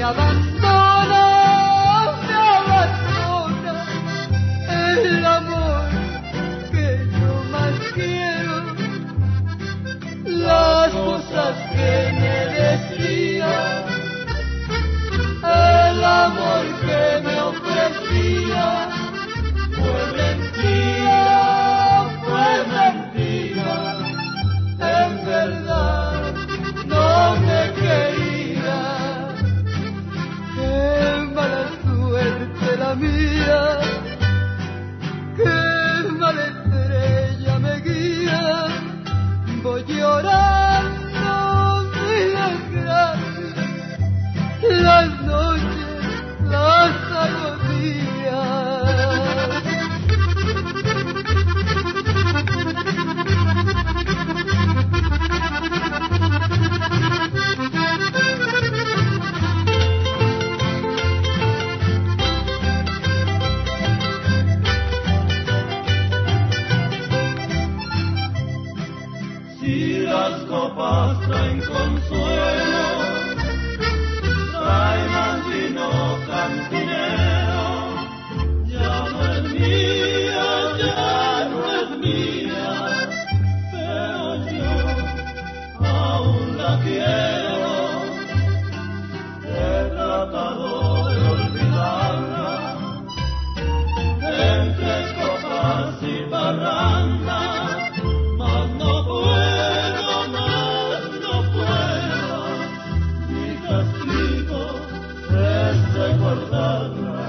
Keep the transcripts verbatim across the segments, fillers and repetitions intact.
abandona, me abandona el amor que yo más quiero. Las cosas que me decía, el amor que me ofrecía, fue mentira, fue mentira, en verdad no me quería. Qué mala suerte la mía, qué mala estrella me guía. Voy llorando mi desgracia, las noches, las agonías. Si las copas traen consuelo, trae más vino cantinero, ya no es mía, ya no es mía, pero yo aún la quiero. He tratado de olvidarla, entre copas y parrandas, mas no puedo, mas no puedo, mi castigo es recordarla.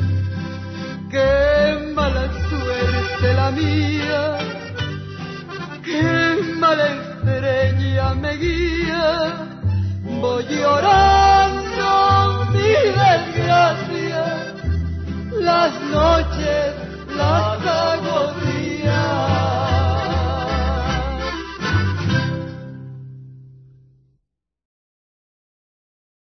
Qué mala suerte la mía, qué mala estrella me guía. Voy llorando mi desgracia,